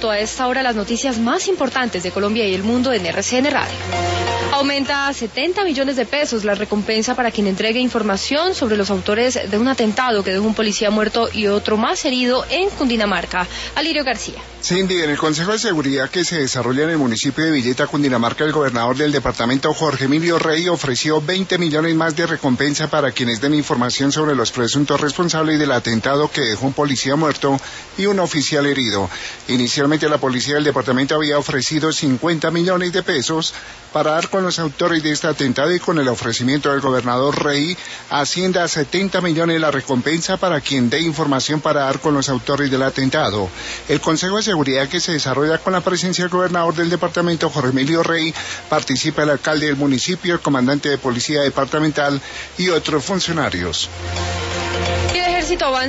inmediato a esta hora las noticias más importantes de Colombia y el mundo en RCN Radio. Aumenta a 70 millones de pesos la recompensa para quien entregue información sobre los autores de un atentado que dejó un policía muerto y otro más herido en Cundinamarca. Alirio García. Cindy, en el Consejo de Seguridad que se desarrolla en el municipio de Villeta, Cundinamarca, el gobernador del departamento, Jorge Emilio Rey, ofreció 20 millones más de recompensa para quienes den información sobre los presuntos responsables del atentado que dejó un policía muerto y un oficial herido. Inicialmente la policía del departamento había ofrecido 50 millones de pesos para dar con los autores de este atentado, y con el ofrecimiento del gobernador Rey asciende a 70 millones la recompensa para quien dé información para dar con los autores del atentado. El Consejo de Seguridad que se desarrolla con la presencia del gobernador del departamento, Jorge Emilio Rey, participa el alcalde del municipio, el comandante de policía departamental y otros funcionarios. El ejército avanza